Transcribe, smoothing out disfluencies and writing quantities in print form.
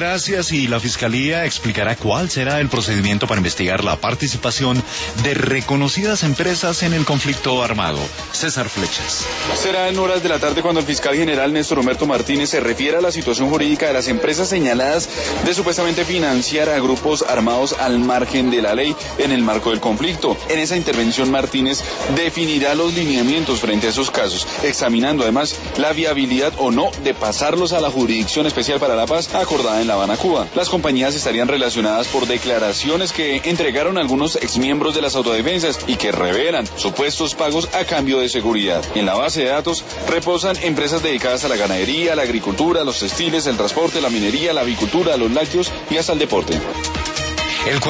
gracias. Y la Fiscalía explicará cuál será el procedimiento para investigar la participación de reconocidas empresas en el conflicto armado. César Flechas. Será en horas de la tarde cuando el fiscal general Néstor Humberto Martínez se refiera a la situación jurídica de las empresas señaladas de supuestamente financiar a grupos armados al margen de la ley en el marco del conflicto. En esa intervención, Martínez definirá los lineamientos frente a esos casos, examinando además la viabilidad o no de pasarlos a la Jurisdicción Especial para la Paz acordada en La Habana, Cuba. Las compañías estarían relacionadas por declaraciones que entregaron algunos exmiembros de las autodefensas y que revelan supuestos pagos a cambio de seguridad. En la base de datos reposan empresas dedicadas a la ganadería, la agricultura, los textiles, el transporte, la minería, la avicultura, los lácteos y hasta el deporte.